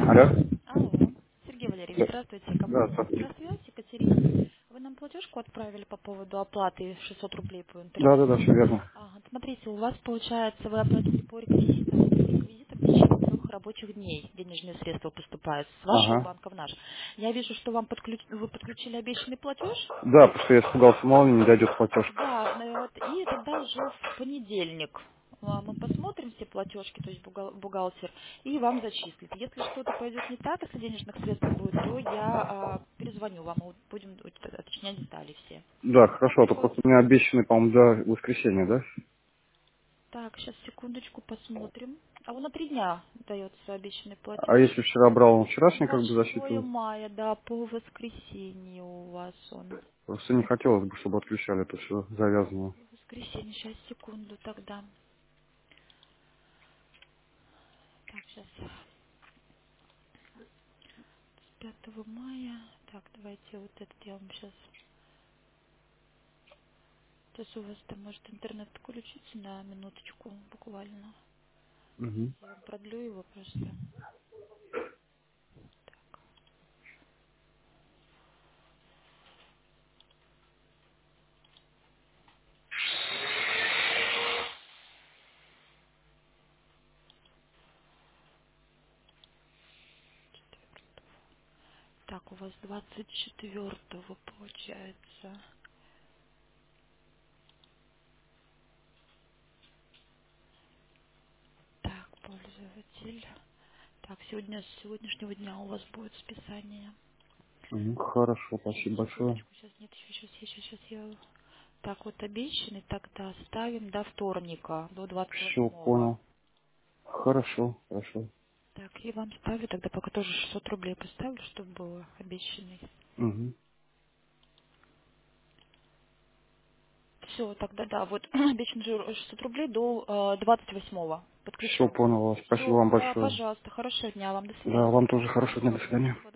Алло. Алло, Сергей Валерьевич, Да, здравствуйте. да, Компания здравствуйте. «Мостросвязь», Екатерина. Вы нам платежку отправили по поводу оплаты 600 рублей по Да, да, интернету. да, все верно. Ага, смотрите, у вас получается, вы оплатили по реквизитам. По реквизитам в течение 3 рабочих дней денежные средства поступают с вашего Ага. банка в наш. Я вижу, что вам вы подключили обещанный платеж. Да, потому что я испугался, мало ли не дойдет платеж. Да, ну вот, и тогда уже в понедельник мы посмотрим все платежки, то есть бухгалтер, и вам зачислит. Если что-то пойдет не так, если денежных средств не будет, то я перезвоню вам, и будем уточнять детали все. Да, Пока хорошо, а то приходит. просто мне обещаны, по-моему, до воскресенья, да? Так, сейчас секундочку посмотрим. А он на 3 дня дается обещанный А платеж. если вчера брал, он На вчерашний как бы 26 засчитывал? мая, да, по воскресенью у вас он. Просто не хотелось бы, чтобы отключали это все завязано. Воскресенье, сейчас секунду тогда. Так, сейчас. 5 мая. Так, давайте вот этот я вам сейчас... Сейчас у вас там может интернет включится на минуточку буквально. Угу. Я вам продлю его просто. Так, у вас 24-го получается. Так, пользователь. Так, с сегодняшнего дня у вас будет списание. Угу. Хорошо, Сейчас, спасибо большое. секундочку, сейчас нет, сейчас я... Так, вот обещанный тогда ставим до вторника, до Все, 28-го. понял. Хорошо, хорошо. Так, и вам ставлю тогда пока тоже 600 рублей поставлю, чтобы было обещанный. Угу. Все, тогда да, вот обещанный же 600 рублей до 28-го. Все, Подключу. понял вас. Спасибо Все, вам большое. пожалуйста, хорошего дня вам, до Да, связи. вам тоже хорошего дня, до свидания. Всего